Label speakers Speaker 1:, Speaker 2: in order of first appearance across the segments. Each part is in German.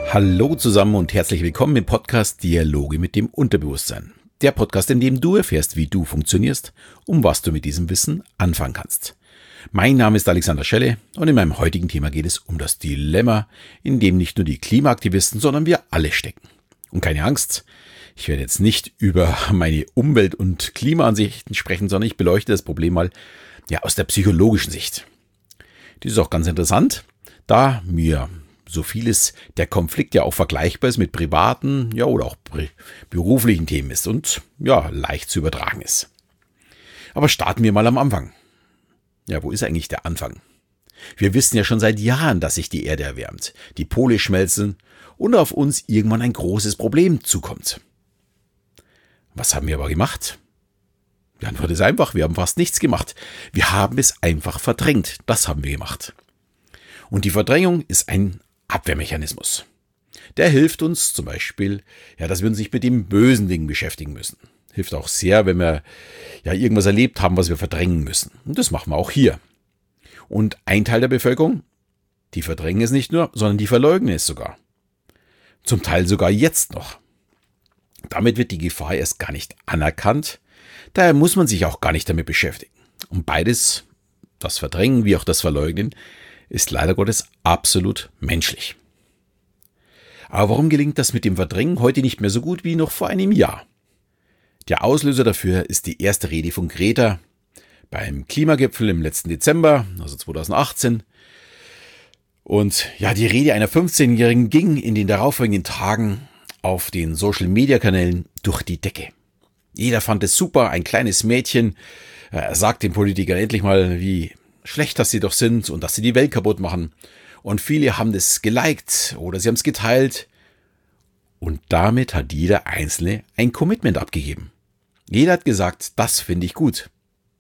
Speaker 1: Hallo zusammen und herzlich willkommen im Podcast Dialoge mit dem Unterbewusstsein. Der Podcast, in dem du erfährst, wie du funktionierst und was du mit diesem Wissen anfangen kannst. Mein Name ist Alexander Schelle und in meinem heutigen Thema geht es um das Dilemma, in dem nicht nur die Klimaaktivisten, sondern wir alle stecken. Und keine Angst, ich werde jetzt nicht über meine Umwelt- und Klimaansichten sprechen, sondern ich beleuchte das Problem mal aus der psychologischen Sicht. Dies ist auch ganz interessant, da mir so vieles der Konflikt ja auch vergleichbar ist mit privaten oder auch beruflichen Themen ist und leicht zu übertragen ist. Aber starten wir mal am Anfang. Ja, wo ist eigentlich der Anfang? Wir wissen ja schon seit Jahren, dass sich die Erde erwärmt, die Pole schmelzen und auf uns irgendwann ein großes Problem zukommt. Was haben wir aber gemacht? Die Antwort ist einfach, wir haben fast nichts gemacht. Wir haben es einfach verdrängt. Das haben wir gemacht. Und die Verdrängung ist ein Abwehrmechanismus. Der hilft uns zum Beispiel, dass wir uns nicht mit den bösen Dingen beschäftigen müssen. Hilft auch sehr, wenn wir irgendwas erlebt haben, was wir verdrängen müssen. Und das machen wir auch hier. Und ein Teil der Bevölkerung, die verdrängen es nicht nur, sondern die verleugnen es sogar. Zum Teil sogar jetzt noch. Damit wird die Gefahr erst gar nicht anerkannt. Daher muss man sich auch gar nicht damit beschäftigen. Und beides, das Verdrängen wie auch das Verleugnen, ist leider Gottes absolut menschlich. Aber warum gelingt das mit dem Verdrängen heute nicht mehr so gut wie noch vor einem Jahr? Der Auslöser dafür ist die erste Rede von Greta beim Klimagipfel im letzten Dezember, also 2018. Und die Rede einer 15-Jährigen ging in den darauffolgenden Tagen auf den Social-Media-Kanälen durch die Decke. Jeder fand es super, ein kleines Mädchen sagt den Politikern endlich mal, wie schlecht, dass sie doch sind und dass sie die Welt kaputt machen. Und viele haben das geliked oder sie haben es geteilt. Und damit hat jeder Einzelne ein Commitment abgegeben. Jeder hat gesagt, das finde ich gut.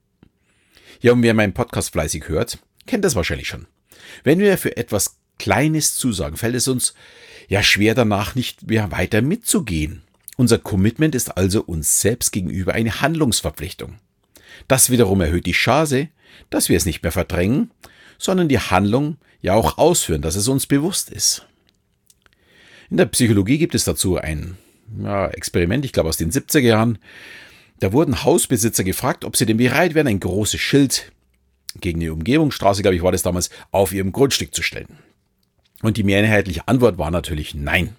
Speaker 1: Ja, und wer meinen Podcast fleißig hört, kennt das wahrscheinlich schon. Wenn wir für etwas Kleines zusagen, fällt es uns schwer danach nicht mehr weiter mitzugehen. Unser Commitment ist also uns selbst gegenüber eine Handlungsverpflichtung. Das wiederum erhöht die Chance, dass wir es nicht mehr verdrängen, sondern die Handlung auch ausführen, dass es uns bewusst ist. In der Psychologie gibt es dazu ein Experiment, ich glaube aus den 70er Jahren. Da wurden Hausbesitzer gefragt, ob sie denn bereit wären, ein großes Schild gegen die Umgehungsstraße, glaube ich, war das damals, auf ihrem Grundstück zu stellen. Und die mehrheitliche Antwort war natürlich nein.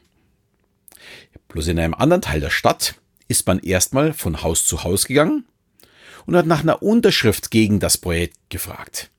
Speaker 1: Bloß in einem anderen Teil der Stadt ist man erstmal von Haus zu Haus gegangen und hat nach einer Unterschrift gegen das Projekt gefragt.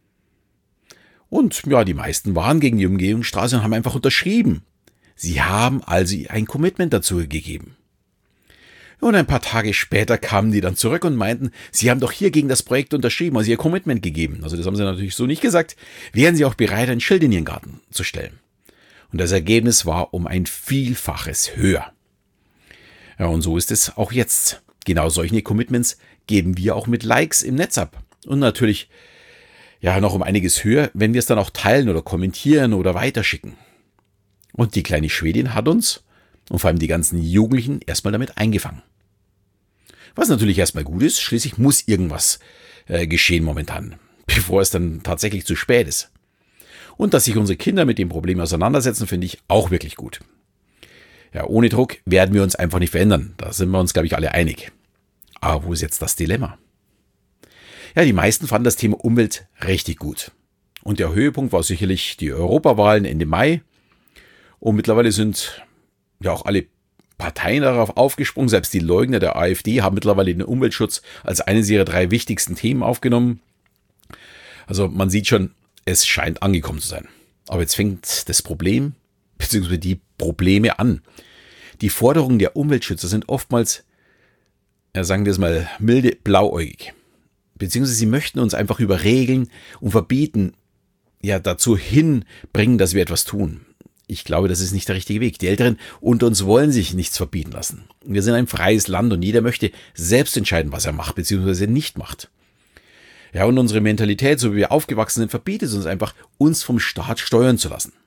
Speaker 1: Und die meisten waren gegen die Umgehungsstraße und haben einfach unterschrieben. Sie haben also ein Commitment dazu gegeben. Und ein paar Tage später kamen die dann zurück und meinten, sie haben doch hier gegen das Projekt unterschrieben, also ihr Commitment gegeben. Also das haben sie natürlich so nicht gesagt. Wären sie auch bereit, ein Schild in ihren Garten zu stellen. Und das Ergebnis war um ein Vielfaches höher. Ja, und so ist es auch jetzt. Genau solche Commitments geben wir auch mit Likes im Netz ab. Und natürlich noch um einiges höher, wenn wir es dann auch teilen oder kommentieren oder weiterschicken. Und die kleine Schwedin hat uns und vor allem die ganzen Jugendlichen erstmal damit eingefangen. Was natürlich erstmal gut ist, schließlich muss irgendwas geschehen momentan, bevor es dann tatsächlich zu spät ist. Und dass sich unsere Kinder mit dem Problem auseinandersetzen, finde ich auch wirklich gut. Ja, ohne Druck werden wir uns einfach nicht verändern. Da sind wir uns, glaube ich, alle einig. Aber wo ist jetzt das Dilemma? Ja, die meisten fanden das Thema Umwelt richtig gut. Und der Höhepunkt war sicherlich die Europawahlen Ende Mai. Und mittlerweile sind auch alle Parteien darauf aufgesprungen. Selbst die Leugner der AfD haben mittlerweile den Umweltschutz als eines ihrer 3 wichtigsten Themen aufgenommen. Also man sieht schon, es scheint angekommen zu sein. Aber jetzt fängt das Problem, beziehungsweise die Probleme an. Die Forderungen der Umweltschützer sind oftmals, sagen wir es mal, milde blauäugig. Beziehungsweise sie möchten uns einfach über Regeln und Verbieten dazu hinbringen, dass wir etwas tun. Ich glaube, das ist nicht der richtige Weg. Die Älteren unter uns wollen sich nichts verbieten lassen. Wir sind ein freies Land und jeder möchte selbst entscheiden, was er macht, beziehungsweise nicht macht. Ja, und unsere Mentalität, so wie wir aufgewachsen sind, verbietet es uns einfach, uns vom Staat steuern zu lassen.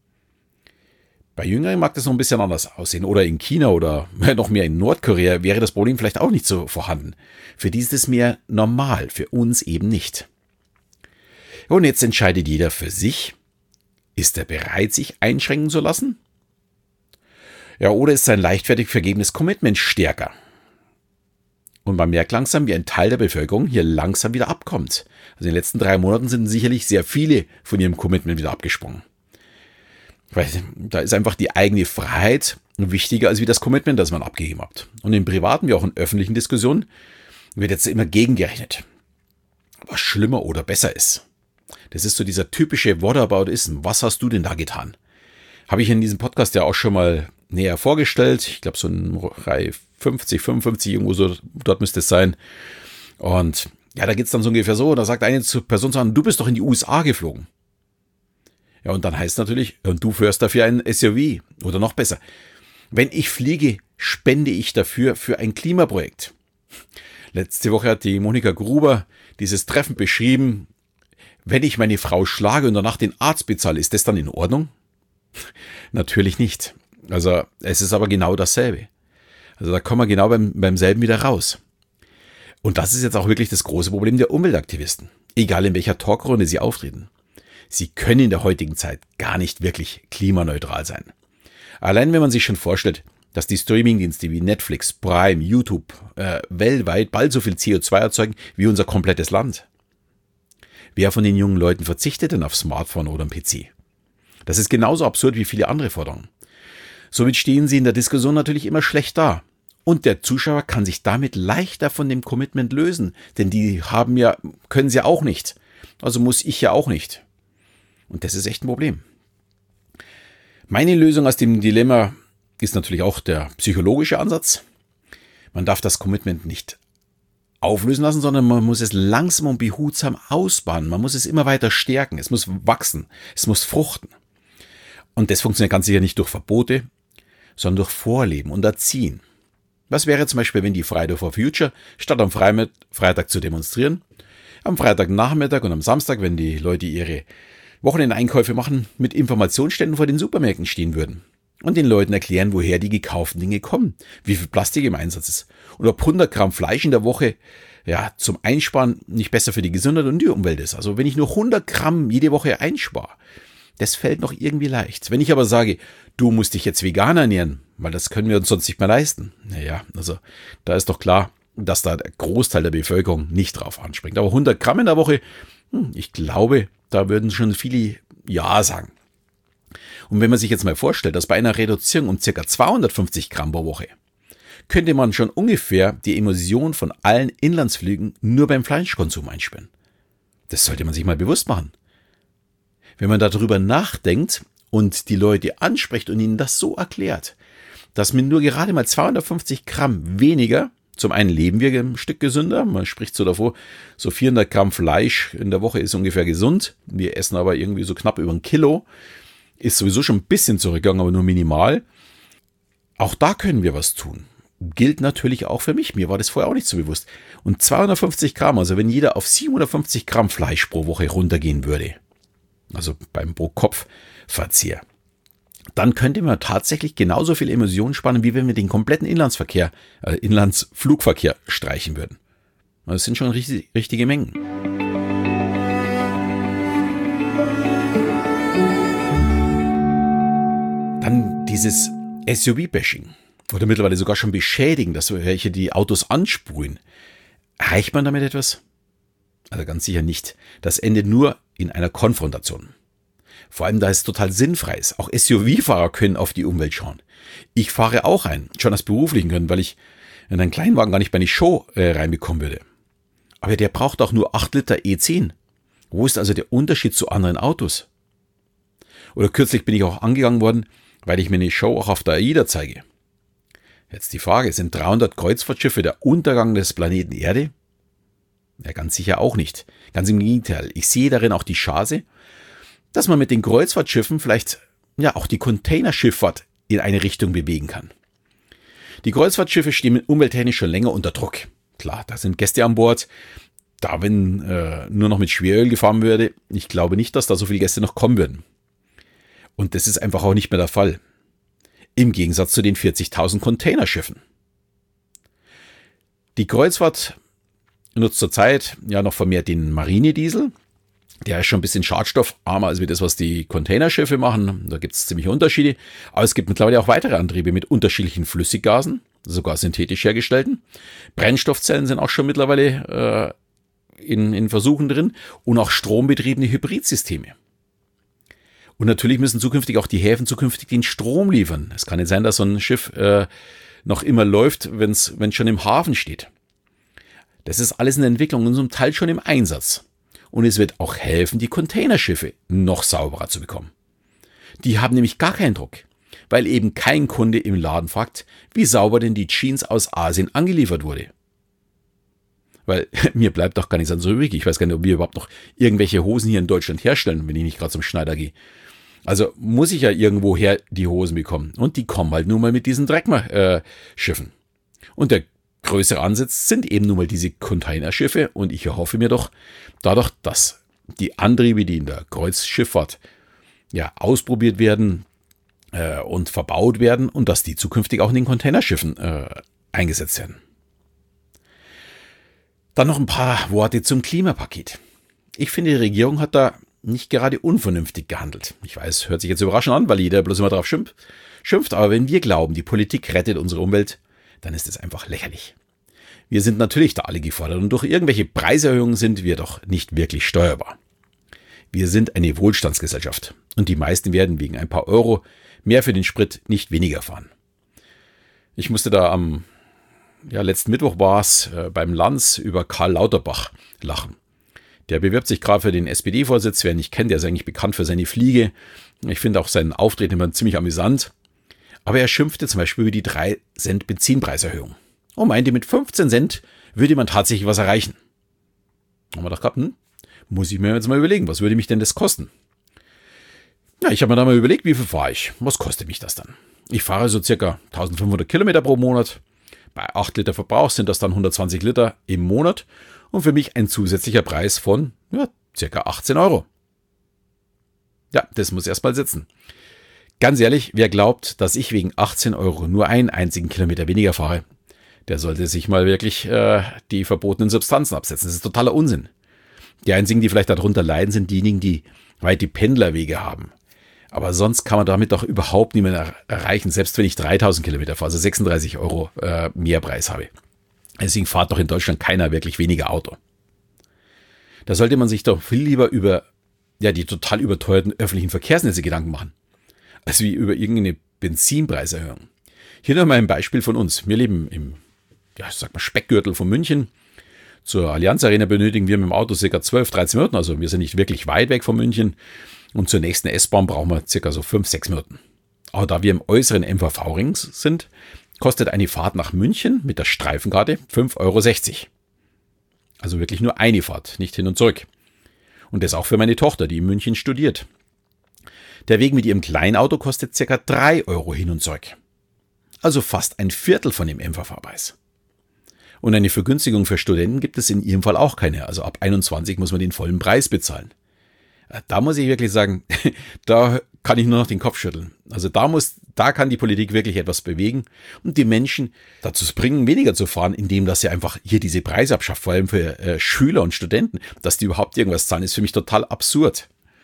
Speaker 1: Bei Jüngeren mag das noch ein bisschen anders aussehen. Oder in China oder noch mehr in Nordkorea wäre das Problem vielleicht auch nicht so vorhanden. Für die ist es mehr normal, für uns eben nicht. Und jetzt entscheidet jeder für sich, ist er bereit, sich einschränken zu lassen? Ja, oder ist sein leichtfertig vergebenes Commitment stärker? Und man merkt langsam, wie ein Teil der Bevölkerung hier langsam wieder abkommt. Also in den letzten 3 Monaten sind sicherlich sehr viele von ihrem Commitment wieder abgesprungen. Weil da ist einfach die eigene Freiheit wichtiger als wie das Commitment, das man abgegeben hat. Und in privaten wie auch in öffentlichen Diskussionen wird jetzt immer gegengerechnet, was schlimmer oder besser ist. Das ist so dieser typische Whataboutism. Was hast du denn da getan? Habe ich in diesem Podcast ja auch schon mal näher vorgestellt. Ich glaube, so in Reihe 50, 55, irgendwo so, dort müsste es sein. Und ja, da geht es dann so ungefähr so. Da sagt eine Person zu du bist doch in die USA geflogen. Ja, und dann heißt es natürlich, und du fährst dafür ein SUV. Oder noch besser, wenn ich fliege, spende ich dafür für ein Klimaprojekt. Letzte Woche hat die Monika Gruber dieses Treffen beschrieben. Wenn ich meine Frau schlage und danach den Arzt bezahle, ist das dann in Ordnung? Natürlich nicht. Also es ist aber genau dasselbe. Also da kommen wir genau beim selben wieder raus. Und das ist jetzt auch wirklich das große Problem der Umweltaktivisten. Egal in welcher Talkrunde sie auftreten. Sie können in der heutigen Zeit gar nicht wirklich klimaneutral sein. Allein wenn man sich schon vorstellt, dass die Streamingdienste wie Netflix, Prime, YouTube weltweit bald so viel CO2 erzeugen wie unser komplettes Land. Wer von den jungen Leuten verzichtet denn auf Smartphone oder einen PC? Das ist genauso absurd wie viele andere Forderungen. Somit stehen sie in der Diskussion natürlich immer schlecht da. Und der Zuschauer kann sich damit leichter von dem Commitment lösen, denn die können sie auch nicht. Also muss ich ja auch nicht. Und das ist echt ein Problem. Meine Lösung aus dem Dilemma ist natürlich auch der psychologische Ansatz. Man darf das Commitment nicht auflösen lassen, sondern man muss es langsam und behutsam ausbauen. Man muss es immer weiter stärken. Es muss wachsen. Es muss fruchten. Und das funktioniert ganz sicher nicht durch Verbote, sondern durch Vorleben und Erziehen. Was wäre zum Beispiel, wenn die Friday for Future, statt am Freitag zu demonstrieren, am Freitagnachmittag und am Samstag, wenn die Leute ihre Wochenendeinkäufe machen, mit Informationsständen vor den Supermärkten stehen würden und den Leuten erklären, woher die gekauften Dinge kommen, wie viel Plastik im Einsatz ist und ob 100 Gramm Fleisch in der Woche zum Einsparen nicht besser für die Gesundheit und die Umwelt ist. Also wenn ich nur 100 Gramm jede Woche einspare, das fällt noch irgendwie leicht. Wenn ich aber sage, du musst dich jetzt vegan ernähren, weil das können wir uns sonst nicht mehr leisten. Naja, also da ist doch klar, dass da der Großteil der Bevölkerung nicht drauf anspringt. Aber 100 Gramm in der Woche, ich glaube, da würden schon viele Ja sagen. Und wenn man sich jetzt mal vorstellt, dass bei einer Reduzierung um ca. 250 Gramm pro Woche, könnte man schon ungefähr die Emission von allen Inlandsflügen nur beim Fleischkonsum einsparen. Das sollte man sich mal bewusst machen. Wenn man darüber nachdenkt und die Leute anspricht und ihnen das so erklärt, dass mit nur gerade mal 250 Gramm weniger, zum einen leben wir ein Stück gesünder, man spricht so davor, so 400 Gramm Fleisch in der Woche ist ungefähr gesund, wir essen aber irgendwie so knapp über 1 Kilo, ist sowieso schon ein bisschen zurückgegangen, aber nur minimal. Auch da können wir was tun. Gilt natürlich auch für mich, mir war das vorher auch nicht so bewusst. Und 250 Gramm, also wenn jeder auf 750 Gramm Fleisch pro Woche runtergehen würde, also beim Pro-Kopf-Verzehr, dann könnte man tatsächlich genauso viel Emissionen sparen, wie wenn wir den kompletten Inlandsflugverkehr streichen würden. Das sind schon richtige Mengen. Dann dieses SUV-Bashing oder mittlerweile sogar schon beschädigen, dass welche die Autos ansprühen. Erreicht man damit etwas? Also ganz sicher nicht. Das endet nur in einer Konfrontation. Vor allem, da es total sinnfrei ist. Auch SUV-Fahrer können auf die Umwelt schauen. Ich fahre auch schon aus beruflichen Gründen, weil ich in einen Kleinwagen gar nicht bei einer Show reinbekommen würde. Aber der braucht auch nur 8 Liter E10. Wo ist also der Unterschied zu anderen Autos? Oder kürzlich bin ich auch angegangen worden, weil ich mir eine Show auch auf der AIDA zeige. Jetzt die Frage, sind 300 Kreuzfahrtschiffe der Untergang des Planeten Erde? Ja, ganz sicher auch nicht. Ganz im Gegenteil. Ich sehe darin auch die Chance, dass man mit den Kreuzfahrtschiffen vielleicht auch die Containerschifffahrt in eine Richtung bewegen kann. Die Kreuzfahrtschiffe stehen umwelttechnisch schon länger unter Druck. Klar, da sind Gäste an Bord. Da, wenn nur noch mit Schweröl gefahren würde, ich glaube nicht, dass da so viele Gäste noch kommen würden. Und das ist einfach auch nicht mehr der Fall. Im Gegensatz zu den 40.000 Containerschiffen. Die Kreuzfahrt nutzt zurzeit noch vermehrt den Marinediesel. Der ist schon ein bisschen schadstoffarmer als wie das, was die Containerschiffe machen. Da gibt es ziemliche Unterschiede. Aber es gibt mittlerweile auch weitere Antriebe mit unterschiedlichen Flüssiggasen, sogar synthetisch hergestellten. Brennstoffzellen sind auch schon mittlerweile in Versuchen drin und auch strombetriebene Hybridsysteme. Und natürlich müssen zukünftig auch die Häfen zukünftig den Strom liefern. Es kann nicht sein, dass so ein Schiff noch immer läuft, wenn es schon im Hafen steht. Das ist alles in der Entwicklung und zum Teil schon im Einsatz. Und es wird auch helfen, die Containerschiffe noch sauberer zu bekommen. Die haben nämlich gar keinen Druck, weil eben kein Kunde im Laden fragt, wie sauber denn die Jeans aus Asien angeliefert wurde. Weil mir bleibt doch gar nichts anderes übrig. Ich weiß gar nicht, ob wir überhaupt noch irgendwelche Hosen hier in Deutschland herstellen, wenn ich nicht gerade zum Schneider gehe. Also muss ich ja irgendwoher die Hosen bekommen. Und die kommen halt nun mal mit diesen Dreckschiffen. Und der größere Ansatz sind eben nun mal diese Containerschiffe. Und ich erhoffe mir doch dadurch, dass die Antriebe, die in der Kreuzschifffahrt ausprobiert werden und verbaut werden und dass die zukünftig auch in den Containerschiffen eingesetzt werden. Dann noch ein paar Worte zum Klimapaket. Ich finde, die Regierung hat da nicht gerade unvernünftig gehandelt. Ich weiß, hört sich jetzt überraschend an, weil jeder bloß immer drauf schimpft, aber wenn wir glauben, die Politik rettet unsere Umwelt, dann ist es einfach lächerlich. Wir sind natürlich da alle gefordert und durch irgendwelche Preiserhöhungen sind wir doch nicht wirklich steuerbar. Wir sind eine Wohlstandsgesellschaft und die meisten werden wegen ein paar Euro mehr für den Sprit nicht weniger fahren. Ich musste da letzten Mittwoch war es beim Lanz über Karl Lauterbach lachen. Der bewirbt sich gerade für den SPD-Vorsitz. Wer ihn nicht kennt, der ist eigentlich bekannt für seine Fliege. Ich finde auch seinen Auftreten immer ziemlich amüsant. Aber er schimpfte zum Beispiel über die 3 Cent Benzinpreiserhöhung und meinte, mit 15 Cent würde man tatsächlich was erreichen. Haben wir gedacht, muss ich mir jetzt mal überlegen, was würde mich denn das kosten? Ja, ich habe mir da mal überlegt, wie viel fahre ich? Was kostet mich das dann? Ich fahre so circa 1500 Kilometer pro Monat. Bei 8 Liter Verbrauch sind das dann 120 Liter im Monat und für mich ein zusätzlicher Preis von circa 18 Euro. Ja, das muss erstmal sitzen. Ganz ehrlich, wer glaubt, dass ich wegen 18 Euro nur einen einzigen Kilometer weniger fahre, der sollte sich mal wirklich die verbotenen Substanzen absetzen. Das ist totaler Unsinn. Die einzigen, die vielleicht darunter leiden, sind diejenigen, die weite Pendlerwege haben. Aber sonst kann man damit doch überhaupt niemanden erreichen, selbst wenn ich 3000 Kilometer fahre, also 36 Euro Mehrpreis habe. Deswegen fährt doch in Deutschland keiner wirklich weniger Auto. Da sollte man sich doch viel lieber über die total überteuerten öffentlichen Verkehrsnetze Gedanken machen, als wie über irgendeine Benzinpreiserhöhung. Hier noch mal ein Beispiel von uns. Wir leben im Speckgürtel von München. Zur Allianz Arena benötigen wir mit dem Auto ca. 12-13 Minuten, also wir sind nicht wirklich weit weg von München. Und zur nächsten S-Bahn brauchen wir ca. so 5-6 Minuten. Aber da wir im äußeren MVV-Ring sind, kostet eine Fahrt nach München mit der Streifenkarte 5,60 Euro. Also wirklich nur eine Fahrt, nicht hin und zurück. Und das auch für meine Tochter, die in München studiert. Der Weg mit ihrem kleinen Auto kostet ca. 3 Euro hin und zurück. Also fast ein Viertel von dem MVV-Preis. Und eine Vergünstigung für Studenten gibt es in ihrem Fall auch keine. Also ab 21 muss man den vollen Preis bezahlen. Da muss ich wirklich sagen, da kann ich nur noch den Kopf schütteln. Also da kann die Politik wirklich etwas bewegen und die Menschen dazu bringen, weniger zu fahren, indem dass sie einfach hier diese Preise abschafft, vor allem für Schüler und Studenten, dass die überhaupt irgendwas zahlen, ist für mich total absurd.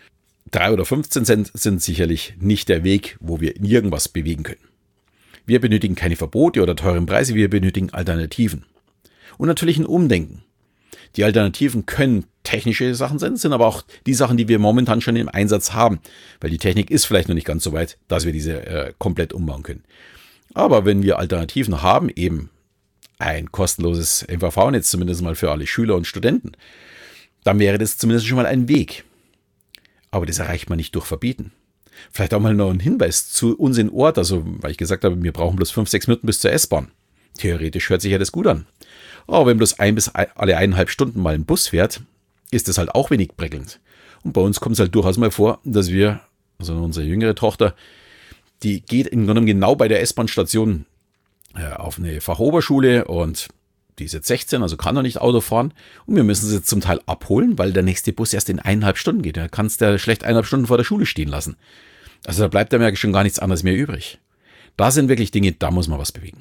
Speaker 1: 3 oder 15 Cent sind sicherlich nicht der Weg, wo wir irgendwas bewegen können. Wir benötigen keine Verbote oder teuren Preise, wir benötigen Alternativen. Und natürlich ein Umdenken. Die Alternativen können technische Sachen sein, sind aber auch die Sachen, die wir momentan schon im Einsatz haben. Weil die Technik ist vielleicht noch nicht ganz so weit, dass wir diese komplett umbauen können. Aber wenn wir Alternativen haben, eben ein kostenloses MVV-Netz, zumindest mal für alle Schüler und Studenten, dann wäre das zumindest schon mal ein Weg. Aber das erreicht man nicht durch Verbieten. Vielleicht auch mal noch ein Hinweis zu uns in Ort, also weil ich gesagt habe, wir brauchen bloß 5-6 Minuten bis zur S-Bahn. Theoretisch hört sich ja das gut an. Aber wenn bloß bis alle 1,5 Stunden mal ein Bus fährt, ist das halt auch wenig prickelnd. Und bei uns kommt es halt durchaus mal vor, dass unsere jüngere Tochter, die geht im Grunde genau bei der S-Bahn-Station auf eine Fachoberschule und die ist jetzt 16, also kann noch nicht Auto fahren. Und wir müssen sie jetzt zum Teil abholen, weil der nächste Bus erst in 1,5 Stunden geht. Da kannst du schlecht 1,5 Stunden vor der Schule stehen lassen. Also da bleibt ja schon gar nichts anderes mehr übrig. Da sind wirklich Dinge, da muss man was bewegen.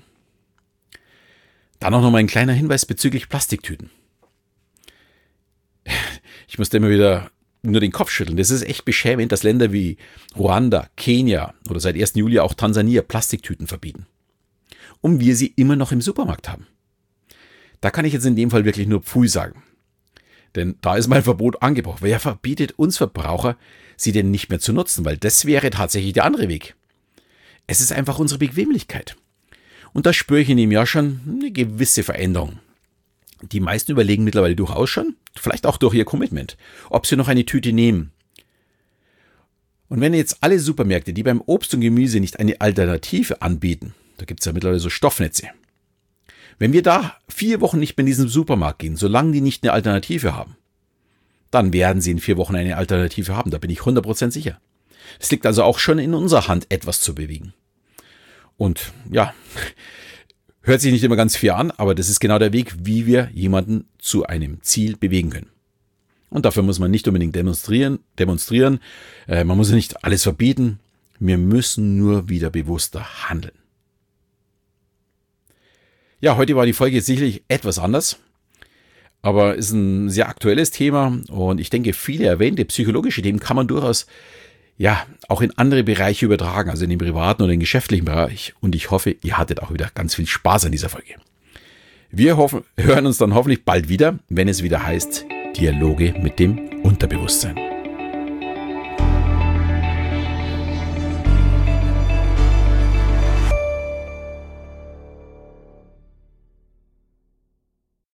Speaker 1: Dann auch noch mal ein kleiner Hinweis bezüglich Plastiktüten. Ich musste immer wieder nur den Kopf schütteln. Das ist echt beschämend, dass Länder wie Ruanda, Kenia oder seit 1. Juli auch Tansania Plastiktüten verbieten. Und wir sie immer noch im Supermarkt haben. Da kann ich jetzt in dem Fall wirklich nur Pfui sagen. Denn da ist mein Verbot angebracht. Wer verbietet uns Verbraucher, sie denn nicht mehr zu nutzen? Weil das wäre tatsächlich der andere Weg. Es ist einfach unsere Bequemlichkeit. Und da spüre ich in dem Jahr schon eine gewisse Veränderung. Die meisten überlegen mittlerweile durchaus schon, vielleicht auch durch ihr Commitment, ob sie noch eine Tüte nehmen. Und wenn jetzt alle Supermärkte, die beim Obst und Gemüse nicht eine Alternative anbieten, da gibt es ja mittlerweile so Stoffnetze, wenn wir da 4 Wochen nicht mehr in diesen Supermarkt gehen, solange die nicht eine Alternative haben, dann werden sie in 4 Wochen eine Alternative haben, da bin ich 100% sicher. Es liegt also auch schon in unserer Hand, etwas zu bewegen. Und ja, hört sich nicht immer ganz fair an, aber das ist genau der Weg, wie wir jemanden zu einem Ziel bewegen können. Und dafür muss man nicht unbedingt demonstrieren. Man muss nicht alles verbieten. Wir müssen nur wieder bewusster handeln. Ja, heute war die Folge sicherlich etwas anders, aber ist ein sehr aktuelles Thema und ich denke, viele erwähnte psychologische Themen kann man durchaus auch in andere Bereiche übertragen, also in den privaten oder den geschäftlichen Bereich. Und ich hoffe, ihr hattet auch wieder ganz viel Spaß an dieser Folge. Wir hören uns dann hoffentlich bald wieder, wenn es wieder heißt Dialoge mit dem Unterbewusstsein.